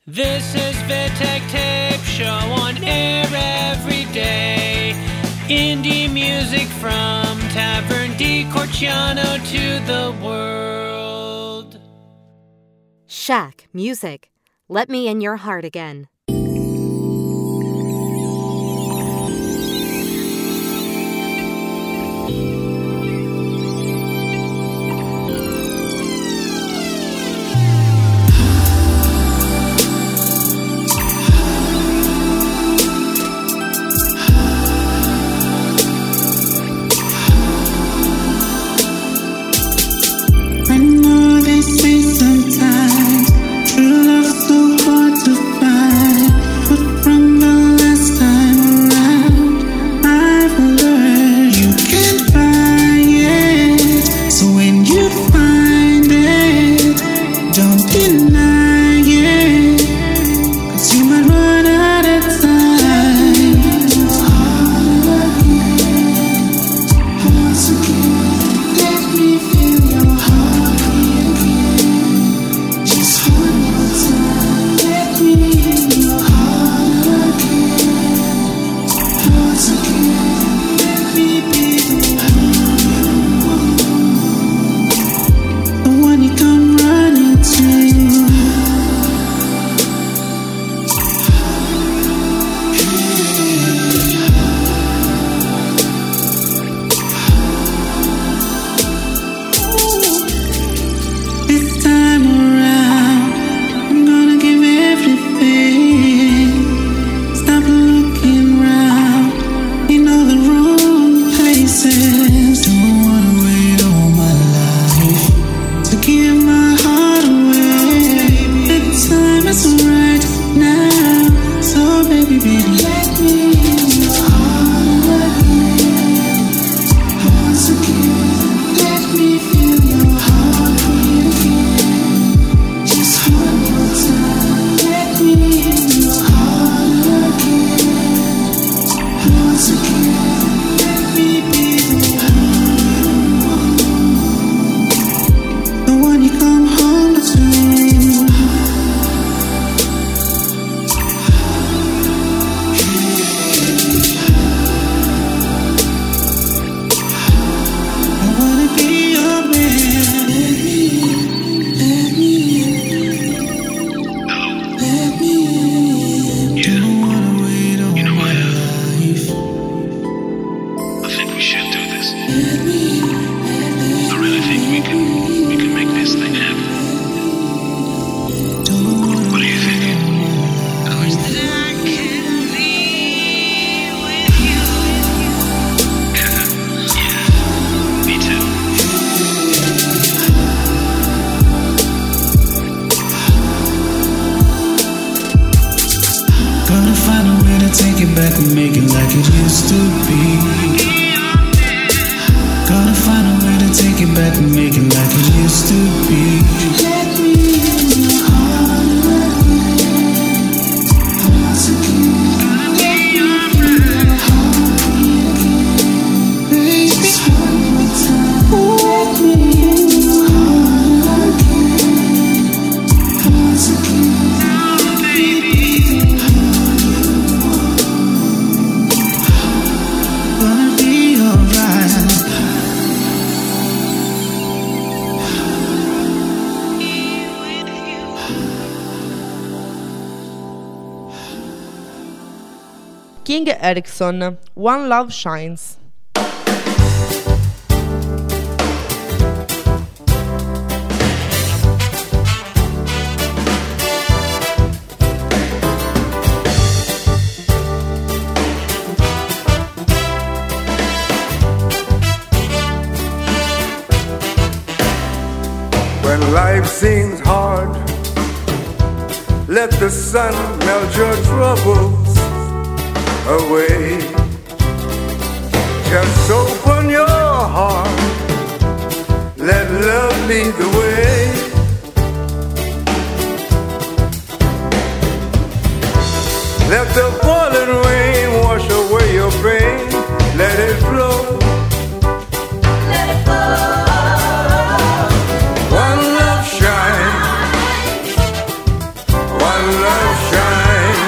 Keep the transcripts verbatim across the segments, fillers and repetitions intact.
This is Vitek Tape Show on air every day. Indie music from Tavern di Corciano to the world. Shack Music. Let me in your heart again. King Erickson, One Love Shines. When life seems hard, let the sun melt your troubles away. Just open your heart, let love lead the way. Let the falling rain wash away your pain. Let it flow. Let it flow. One love shine. One one love shine.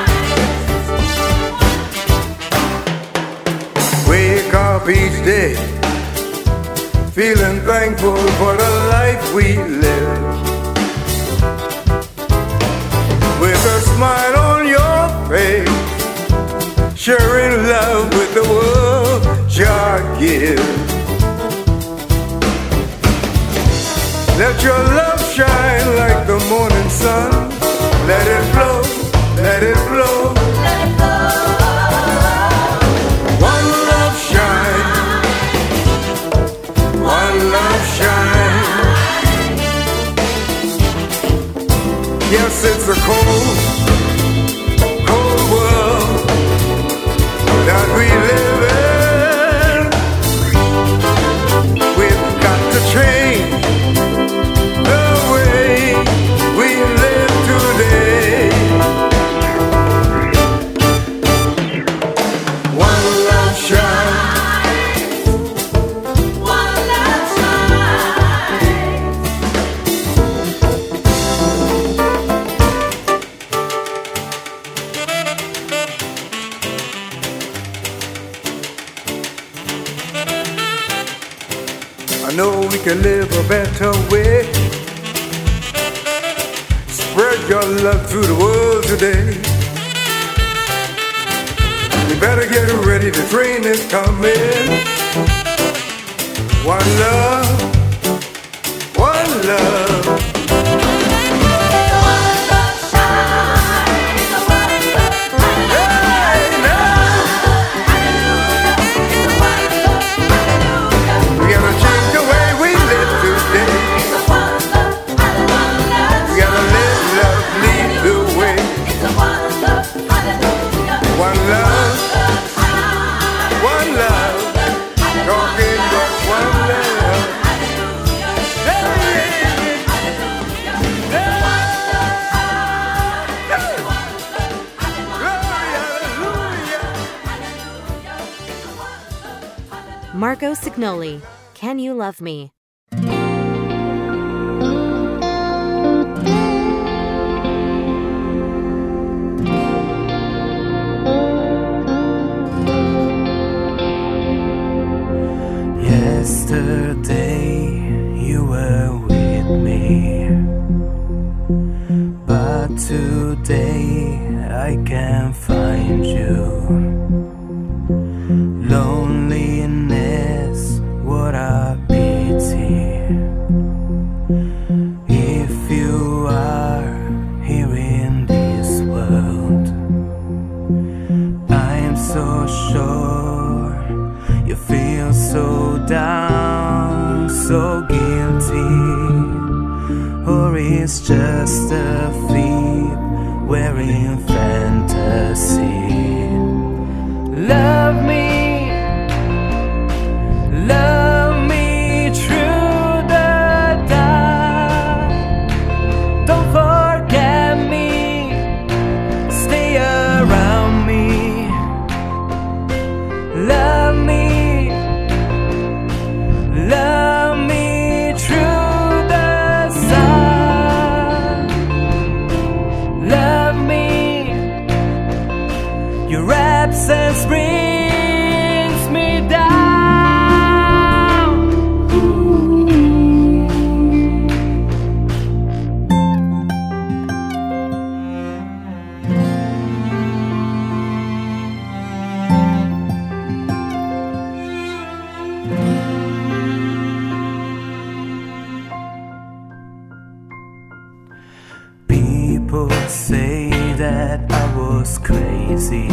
Wake up each day feeling thankful for the life we live, with a smile on your face, sharing love with the world God gives. Let your love shine like the morning sun. Let it flow, let it flow, let it flow. One love shine, one love shine. Yes, it's a cold, cold world that we live in. We've got to change the way we live today. One love shine, one love shine. I know we can live a better way. Spread your love through the world today. You better get ready, the train is coming. One love, one love. Marco Signoli, Can You Love Me? Yesterday you were with me, but today I can't find you. Loneliness, what a pity. If you are here in this world, I'm so sure you feel so down, so guilty. Or it's just a thief wearing fantasy. Love me, love me through the dark. Don't forget me, stay around me. Love me, love me through the sun. Love me, your absence brings me down. People say that I was crazy.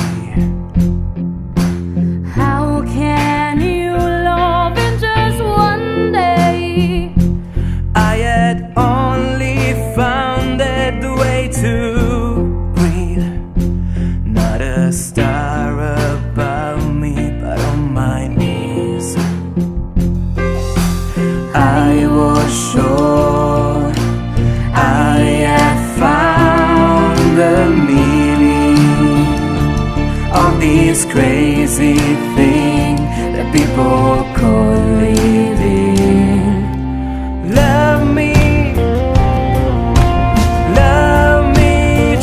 How can you love in just one day? I had only found that way to breathe. Not a star above me, but on my knees. I was sure I had found the meaning of this crazy thing that people call living. Love me, love me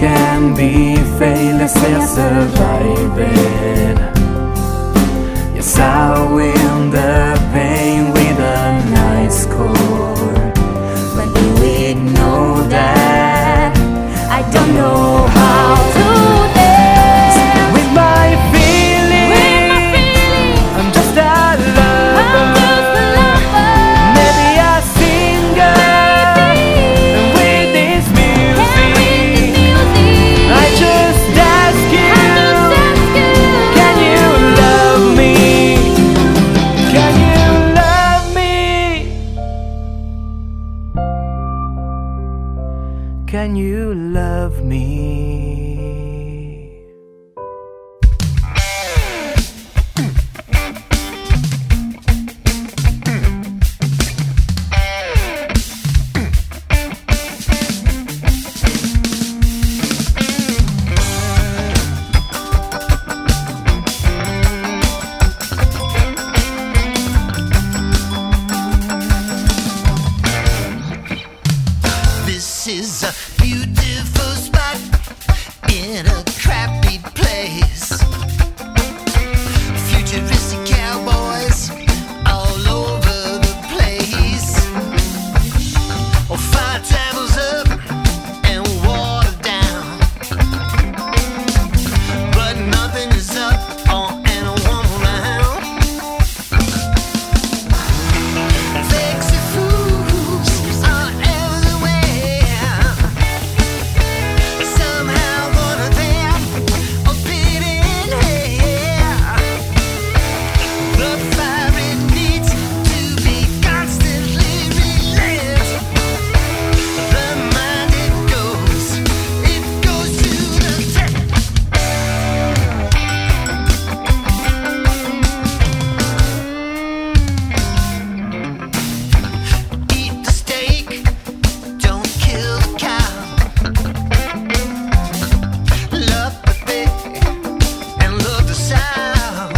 can be failures as survived. Yes, I'll win the pain with a nice score. But do we know that I don't know how to dance with my feelings? I'm just a lover, maybe a singer. And with this music, I just ask you, can you love me? Can you love me? Can you love me? This is a beautiful spot in a crappy place. Futuristic cowboys all over the place. Oh, fire travels up and water down, but nothing is up on and one around. Sexy fools are everywhere. Somehow one of them a bit in here. The fire it needs to be constantly relit. The mind it goes, it goes to the tip. Eat the steak, don't kill the cow. Love the thing and love the sound.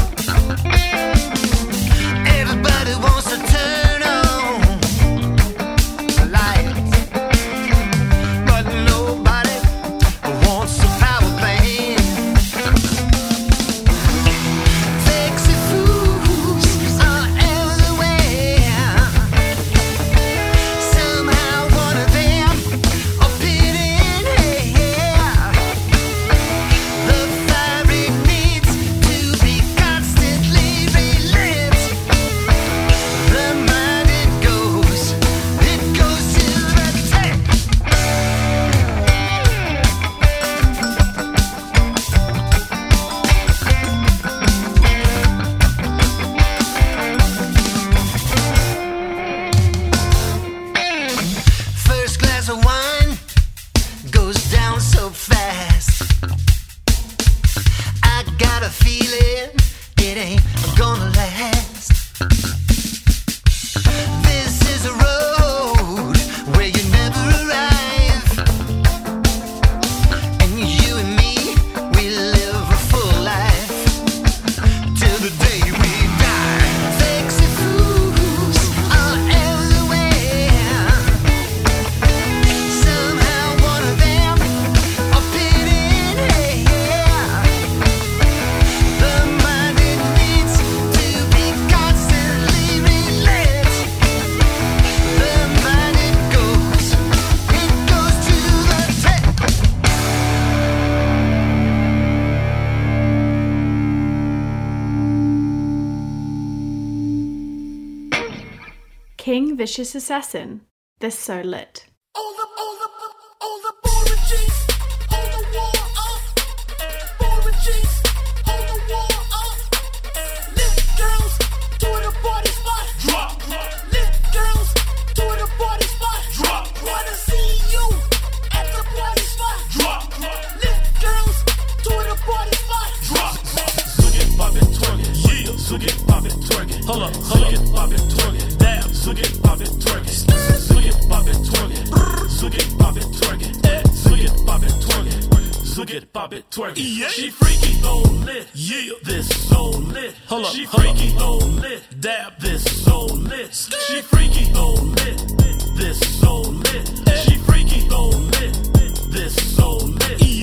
Everybody wants to turn on the lights, but nobody wants the power plant. Sexy fools are everywhere. Somehow one of them a bit in here. The fire it needs to be constantly relit. The mind it goes, it goes to the tip. First glass of wine goes down so fast. I got a feeling it ain't gonna last. This is a road where you never arrive. And you and me, we live a full life till the day we die. Sexy fools are everywhere. Somehow one of them a bit in here. The mind it needs to be constantly relit. The mind it goes, it goes to the tip. King Vicious Assassin, This So Lit. All the, all the, all the boring G's, all the war up. Boring G's, all the war up. Lit girls to the party spot. Drop, drop. Lit girls to the party spot. Drop, drop. Wanna see you at the party spot. Drop, drop. Lit girls to the party spot. Drop, drop. Zook it, pop it, twerk it. Yeah. Zook it, pop it, twerk it. Hold up, hold it, pop it, twerk it. Damn. Zook it, pop it, twerk it. Zook it, pop it, twerk it. Zook it, pop it, twerk it. Zook it, pop it, twerk it. Zook it, pop it, twerk it. Yeah. She freaky, so lit. Yeah. This so lit. Hold up, she freaky, so lit. Dab, this so lit. She freaky, so lit. This so lit. She freaky, so lit. This so lit. Yeah.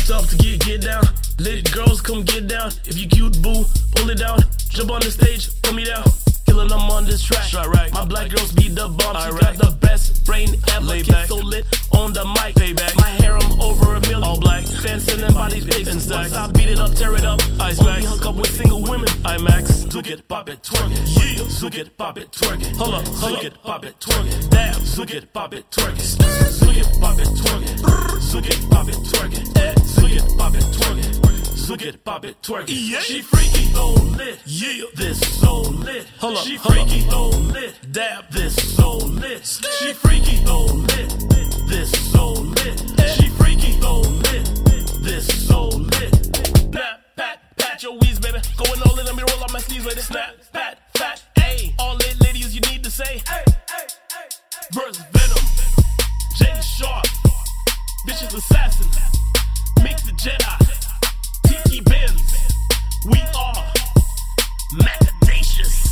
Dress up to get get down. Lady girls come get down. If you cute, boo, pull it down. Jump on the stage, put me down. Killing them on this track. Right, right. My black girls beat the bomb. She right. got the best brain ever. Lay back. So lit on the mic. Payback. My harem over a million. All black. Fans sending bodies pics and stacks. I beat it up, tear it up. Ice Max. Hook up with single women. IMAX. Zook it, pop it, twerk it. Yeah. Zook it, pop it, twerk it. Hold up, zook it, pop it, twerk it. Damn. Zook it, pop it, twerk it. Zook it, pop it, twerk it. Zook it, pop it, twerk it. Eh. Zook it, pop it, twerk it. Zook it, pop it, twerk it. Yeah. She freaky, so lit. Yeah. This so lit. Hold up. She freaky, so lit. Dab, this so lit. She freaky, so lit. This so lit. She freaky, so lit. This so lit. Snap, pat, pat your wheeze, baby. Going all in, let me roll up my sleeves, lady. Snap, pat, pat, ayy. All lit ladies, you need to say. Ay, ay, ay, ay. Verse Venom, Jay Sharp, bitches assassin, Mix the Jedi, Tiki Benz. We are Macadacious.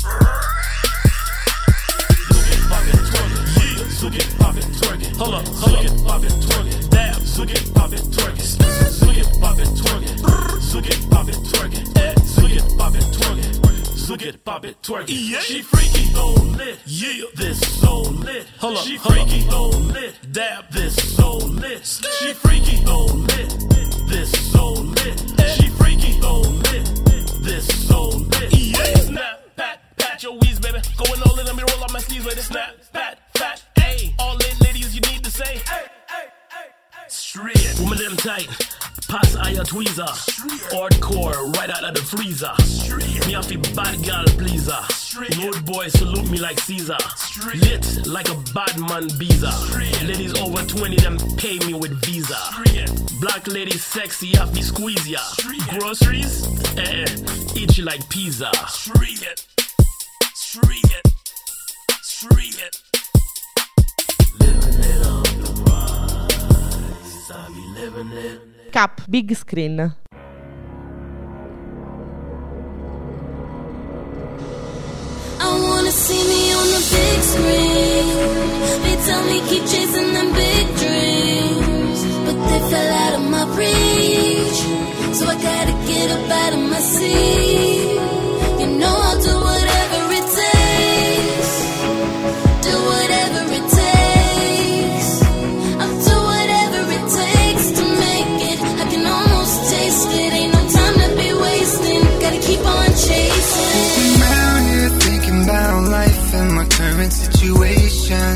Zook it, pop it, twerk it. Hold up, hold it, pop it, twerk it. Dab, zook it, pop it, twerk it. Zook it, pop it, twerk it. Zook it, pop it, twerk it. Eh, zook it, pop it, twerk it. Zook it, pop it, twerk it. Yeah. She freaky, so lit. Yeah. This so lit. Hold up, she freaky, so lit. Dab, this so lit. She freaky, so lit. This so lit. Eh. She freaky, so lit. This so lit. Yeah. Snap, pat, pat your wheeze, baby. Going all in, let me roll up my sleeves, lady. Snap, pat, pat. All lit ladies, you need to say. Hey, hey, hey, hey. Straight. Woman them tight. Pass eye a tweezer. Hardcore, right out of the freezer. Straight. Me have a bad girl pleaser. Road boy salute me like Caesar. Straight. Lit like a bad man visa. Ladies over twenty, them pay me with Visa. Straight. Black ladies sexy, have me squeeze ya. Straight. Groceries, eh, eat you like pizza. Straight. Straight. Straight. Cap, big screen. I wanna see me on the big screen. They tell me keep chasing them big dreams, but they fell out of my reach. So I gotta get up out of my seat. You know I'll do whatever it takes. Do whatever it takes. I'll do whatever it takes to make it. I can almost taste it. Ain't no time to be wasting. Gotta keep on chasing. I'm out here thinking about life and my current situation.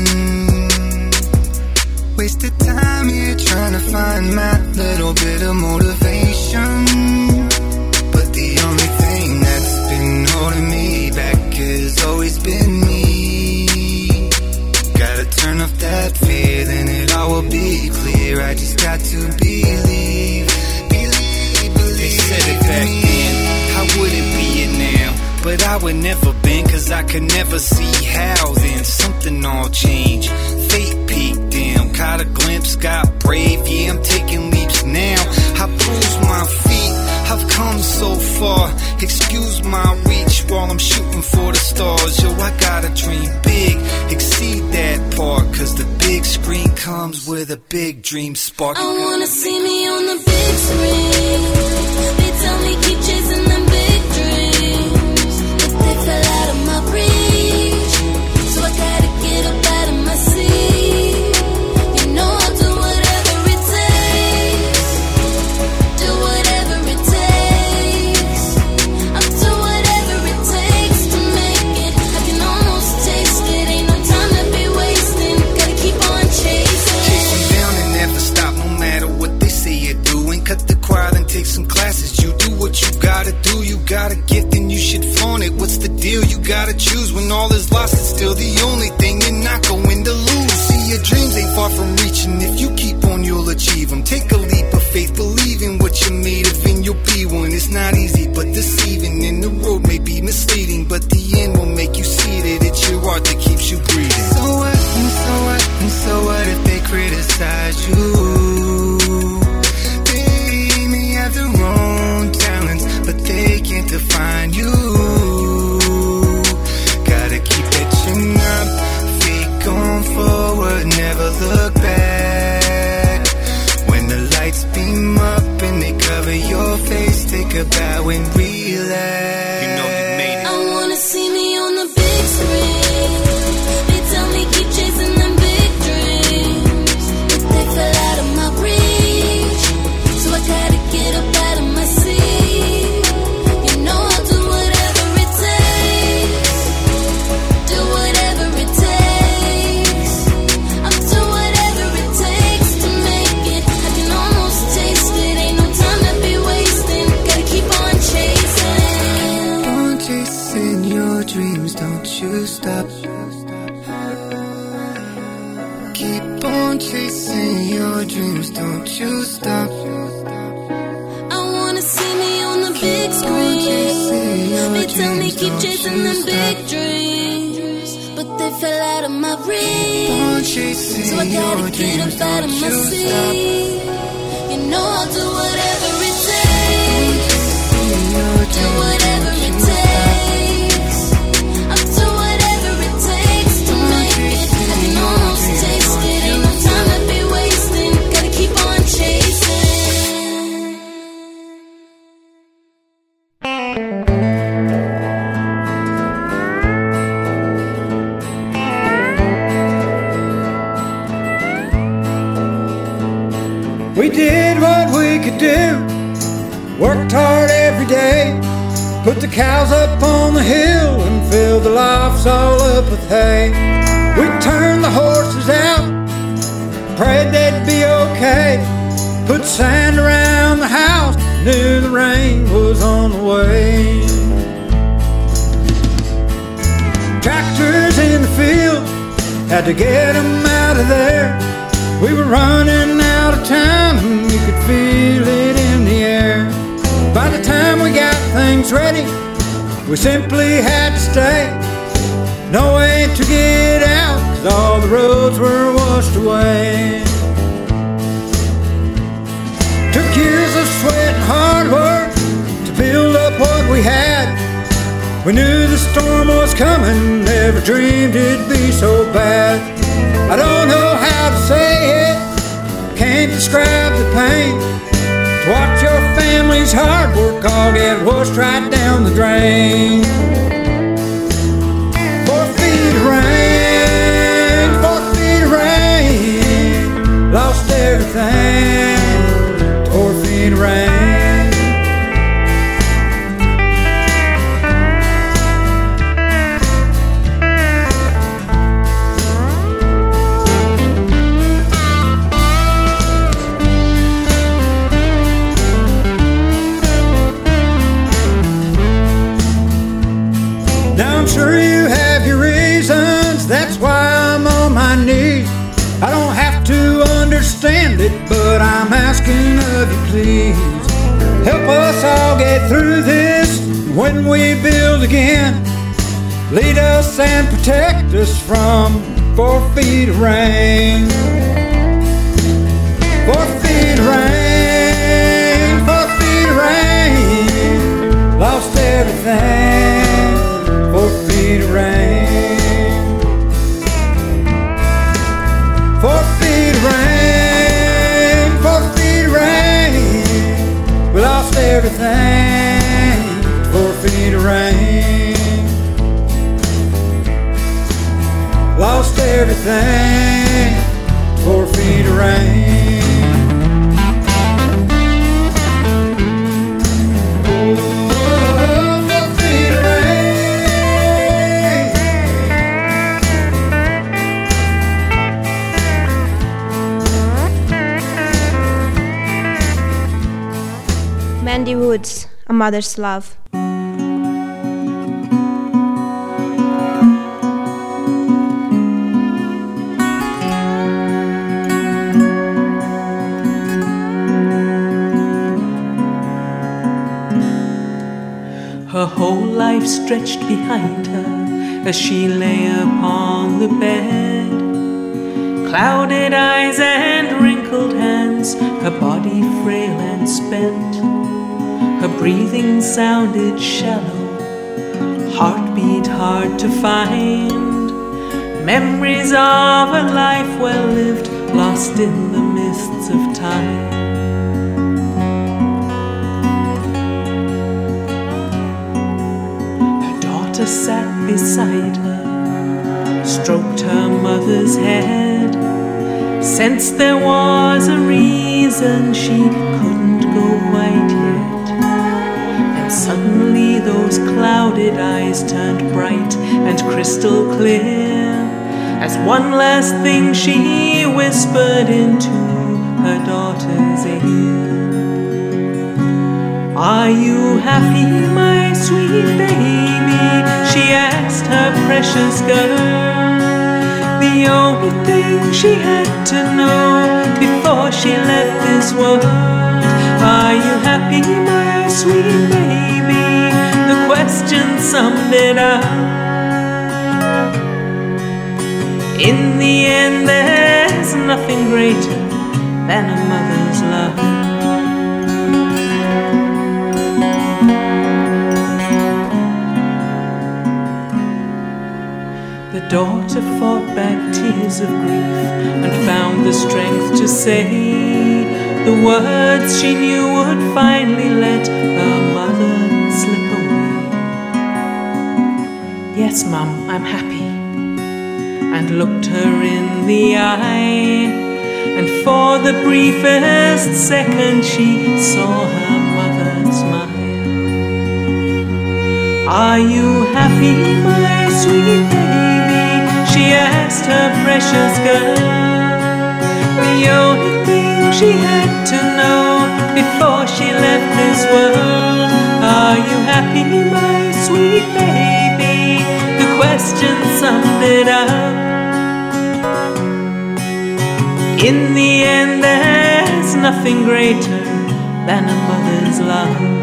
Wasted time here trying to find my little bit of motivation. But the only thing that's been holding me back has always been me. Gotta turn off that fear, then it all will be clear. I just got to believe, believe, believe. They said it back then, how would it be it now? But I would never been, cause I could never see how. Then something all changed, fate peeked down. Caught a glimpse, got brave, yeah, I'm taking leaps now. I bruised my feet, I've come so far. Excuse my reach while I'm shooting for the stars. Yo, I gotta dream big, exceed that part. Cause the big screen comes with a big dream spark. I wanna see me on the big screen. They tell me keep chasing them big dreams, but they fell out of my reach. So I gotta get up out of my seat. You know I'll do whatever it takes. Do whatever it takes. I'll do whatever it takes to make it. I can almost taste it. Ain't no time to be wasting. Gotta keep on chasing. Chase them down and never stop, no matter what they say you're doing. Cut the quiet and take some classes. You do what you gotta do. You got a gift and you should flaunt it. What's the deal? You gotta choose. When all is lost, it's still the only thing you're not going to lose. See, your dreams ain't far from reaching. If you keep on, you'll achieve them. Take a leap of faith, believe in what you're made of, and you'll be one. It's not easy, but deceiving. And the road may be misleading, but the end will make you see that it's your heart that keeps you breathing. So what, and so what, and so what if they criticize you? They may have their own talents, but they can't define you. Gotta keep that chin up, feet going forward, never look back. When the lights beam up and they cover your face. Take a bow and relax. You know you made it. I wanna see me on the big screen. They tell me keep chasing them big dreams, but they fell out of my reach. So I gotta get up out of my seat. You know I'll do whatever it takes. Do whatever it takes. I'll do whatever it takes to make it. I can almost taste it. Ain't no time to be wasting. Gotta keep on chasing. On chasing your dreams, don't you stop. Keep on chasing your dreams, don't you stop. I wanna see me on the big screen. They tell me keep chasing them big dreams, but they fell out of my reach. So I gotta get up out of my seat. You know I'll do whatever it takes. Do whatever it takes. I'll do whatever it takes to make it. I can almost taste it. Ain't no time to be wasting. Gotta keep on chasing. We did what we could do, worked hard every day, put the cows up on the hill and filled the lofts all up with hay. We turned the horses out, prayed they'd be okay, put sand around the house, knew the rain was on the way. Tractors in the field, had to get them out of there. We were running out of time, you could feel it in the air. By the time we got things ready, we simply had to stay. No way to get out, 'cause all the roads were washed away. Took years of sweat and hard work to build up what we had. We knew the storm was coming, never dreamed it'd be so bad. I don't know how to say it, can't describe the pain. To watch your family's hard work all get washed right down the drain. Four feet of rain, four feet of rain, lost everything. Four feet of rain. Sure you have your reasons, that's why I'm on my knees. I don't have to understand it, but I'm asking of you please. Help us all get through this when we build again. Lead us and protect us from four feet of rain. Four feet of rain, four feet of rain, lost everything. Four feet of rain. Four feet of rain. Four feet of rain. We lost everything. Four feet of rain. Lost everything. Four feet of rain. Mandy Woods, A Mother's Love. Her whole life stretched behind her as she lay upon the bed. Clouded eyes and wrinkled hands, her body frail and spent. Her breathing sounded shallow, heartbeat hard to find. Memories of a life well lived, lost in the mists of time. sat beside her, stroked her mother's head, sensed there was a reason she couldn't go quite yet. And suddenly those clouded eyes turned bright and crystal clear, as one last thing she whispered into her daughter's ear. Are you happy, my sweet baby? She asked her precious girl. The only thing she had to know before she left this world. Are you happy, my sweet baby? The question summed it up. In the end, there's nothing greater than a mother's love. The daughter fought back tears of grief and found the strength to say the words she knew would finally let her mother slip away. Yes, Mum, I'm happy. And looked her in the eye, and for the briefest second she saw her mother smile. Are you happy, my sweet baby? She asked her precious girl. The only thing she had to know before she left this world. Are you happy, my sweet baby? The question summed it up. In the end, there's nothing greater than a mother's love.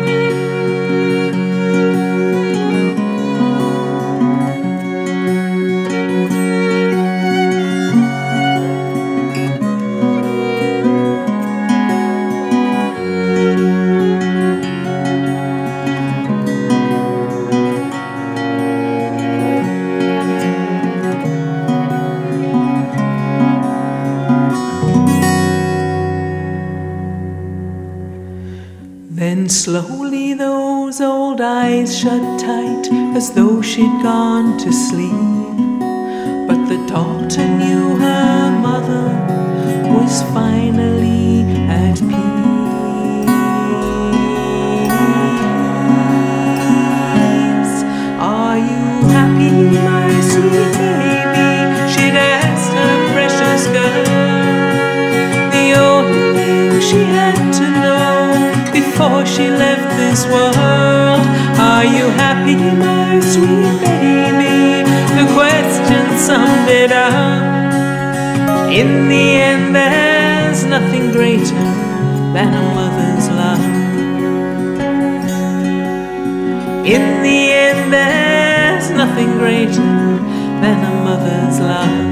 Then slowly those old eyes shut tight, as though she'd gone to sleep. But the daughter knew her mother was finally at peace. Are you happy, my sweet baby? She'd asked her precious girl. The only thing she had to know before she left this world. Are you happy, my sweet baby? The question summed it up. In the end, there's nothing greater than a mother's love. In the end, there's nothing greater than a mother's love.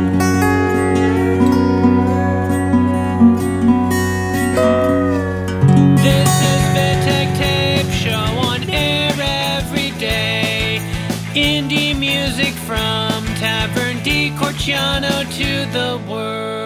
Indie music from Tavern di Corciano to the world.